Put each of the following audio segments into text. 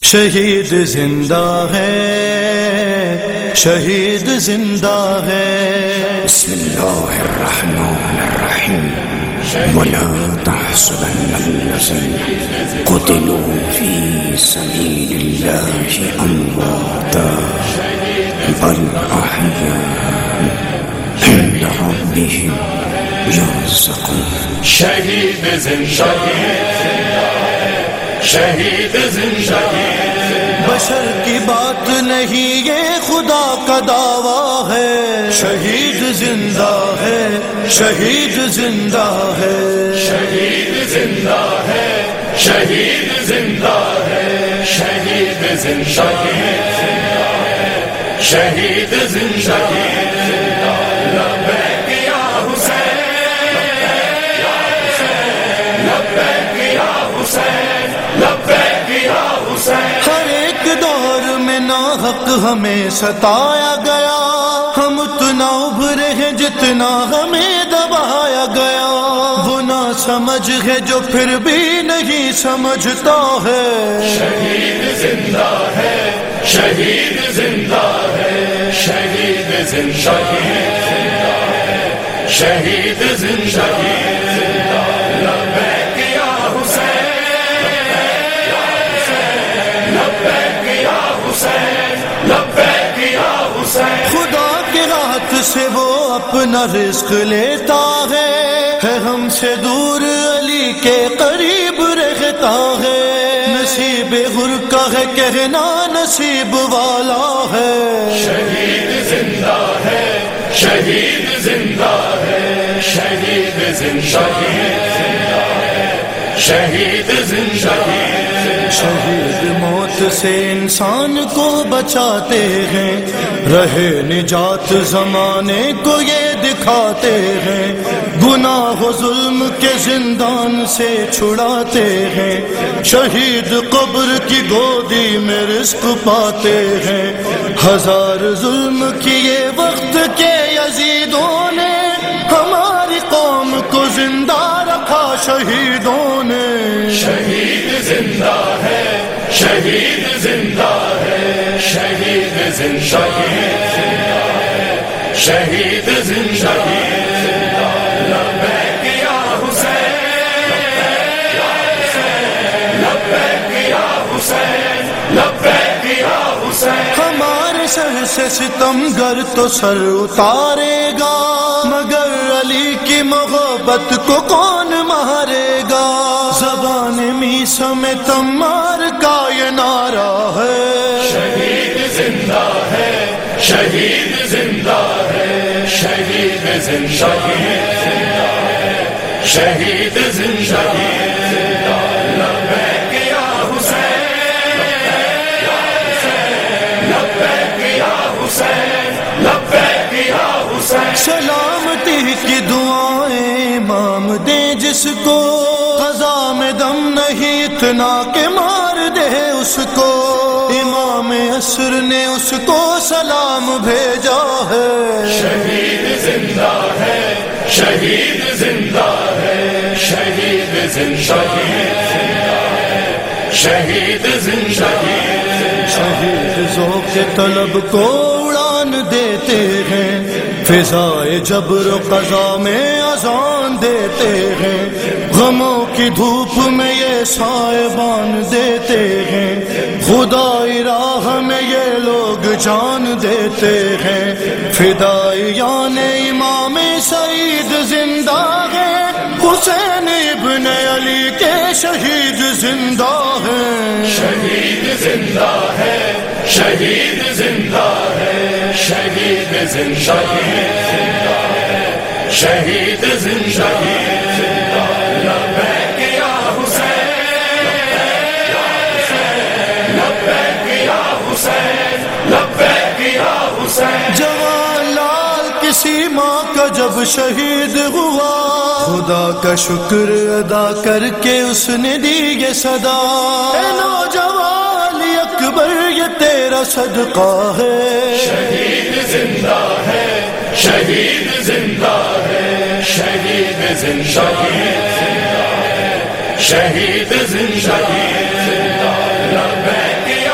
شہید زندہ ہے، شہید زندہ ہے۔ بسم اللہ الرحمن الرحیم ولا تحسبن الذین قتلوا فی سبیل اللہ امواتا بل احیاء عند ربهم یرزقون۔ شہید زندہ ہے، شہید زندہ ہے۔ بشر کی بات نہیں یہ خدا کا دعویٰ ہے۔ شہید زندہ ہے، شہید زندہ ہے، شہید زندہ ہے، شہید زندہ ہے، شہید زندہ ہے، شہید زندہ ہے۔ لبیک یا حسین، لبیک یا حسین، لبیک یا حسین۔ ہر ایک دور میں ناحق ہمیں ستایا گیا، ہم اتنا ابھرے ہیں جتنا ہمیں دبایا گیا۔ وہ نہ سمجھ ہے جو پھر بھی نہیں سمجھتا ہے۔ شہید زندہ ہے، شہید زندہ ہے، شہید زندہ ہے، شہید زندہ ہے۔ لبیک یا حسین، لبیک یا حسین، لبیک یا حسین۔ خدا کے ہاتھ سے وہ اپنا رزق لیتا ہے، ہم سے دور علی کے قریب رہتا ہے۔ نصیب غر کا ہے کہنا نصیب والا ہے۔ شہید زندہ ہے، شہید زندہ ہے، شہید زندہ ہے، شہید زندہ ہے۔ شہید موت سے انسان کو بچاتے ہیں، رہے نجات زمانے کو یہ دکھاتے ہیں۔ گناہ و ظلم کے زندان سے چھڑاتے ہیں، شہید قبر کی گودی میں رزق پاتے ہیں۔ ہزار ظلم کیے وقت کے یزیدوں نے، ہماری قوم کو زندہ رکھا شہیدوں نے۔ شہید زندہ ہے، شہید زندہ ہے، شہید زندہ ہے، شہید زندہ ہے۔ لبیک یا حسین، لبیک یا حسین، لبیک یا حسین۔ ہمارے سر سے ستم گر تو سر اتارے گا، مگر علی کی محبت کو کون مارے گا؟ زبان میسا میں تمار کا یہ نعرہ ہے۔ شہید زندہ ہے، شہید زندہ ہے، شہید زندہ ہے، شہید زندہ ہے۔ لبیک یا حسین، لبیک یا حسین، لبیک یا حسین۔ سلامتی کی دعائیں امام دے جس کو، قضا میں دم نہیں اتنا کہ مار دے اس کو۔ امام عصر نے اس کو سلام بھیجا ہے۔ شہید زندہ ہے، شہید زندہ ہے، شہید زندہ ہے، شہید زندہ ہے۔ شہید ذوق طلب کو اڑان دیتے ہیں، فضائے جبر و قضا میں اذان دیتے ہیں۔ غموں کی دھوپ میں یہ سائبان دیتے ہیں، خدائی راہ میں یہ لوگ جان دیتے ہیں۔ فدائیان امام سعید زندہ ہے، حسین ابن علی کے شہید زندہ ہیں۔ شہید زندہ ہے، شہید زندہ ہے، شہید زندہ ہے، شہید زندہ ہے۔ لبیک یا حسین، لبیک یا حسین، لبیک یا حسین۔ جوان لال کسی ماں کا جب شہید ہوا، خدا کا شکر ادا کر کے اس نے دی یہ صدا، اے نوجوان اکبر یہ تیرا صدقہ ہے۔ شہید زندہ ہے، شہید زندہ ہے، شہید زندہ ہے، شہید زندہ ہے۔ لبیک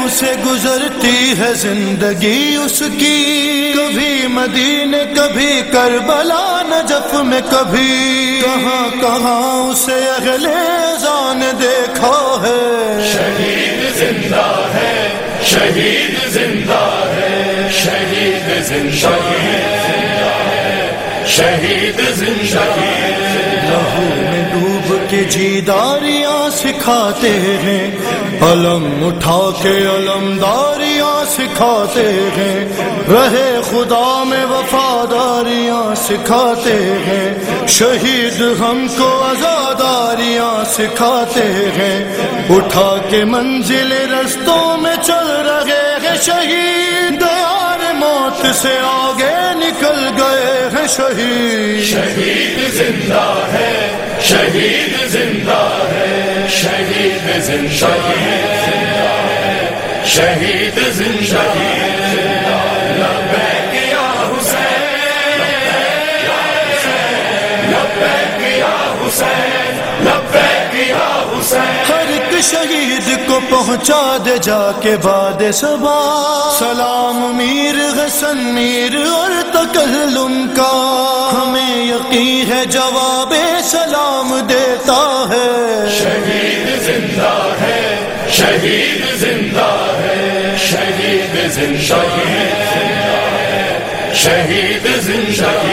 سے گزرتی ہے زندگی اس کی، کبھی مدینے کبھی کربلا نجف میں، کبھی کہاں کہاں اسے اگلے اذان دیکھا ہے۔ شہید زندہ ہے، شہید زندہ ہے، شہید زندہ ہے، شہید زندہ ہے۔ لہو میں ڈوب کے جیداریاں سکھاتے ہیں، علم اٹھا کے علمداریاں سکھاتے ہیں، رہے خدا میں وفاداریاں سکھاتے ہیں، شہید ہم کو آزاداریاں سکھاتے ہیں، اٹھا کے منزل رستوں میں چل رہے ہیں شہید، دیار موت سے آگے نکل گئے ہیں شہید۔ شہید زندہ ہے، شہید زندہ ہے، شہید زندہ ہے، شہید زندہ ہے۔ لبیک یا حسین، لبیک یا حسین، لبیک یا حسین۔ ہر ایک شہید کو پہنچا دے جا کے بعد صبا سلام میر حسن میر اور تکلم کا، ہمیں یقین ہے جواب سلام دیتا ہے۔ شہید زندہ ہے، شہید زندہ ہے، شہید زندہ ہے، شہید زندہ ہے۔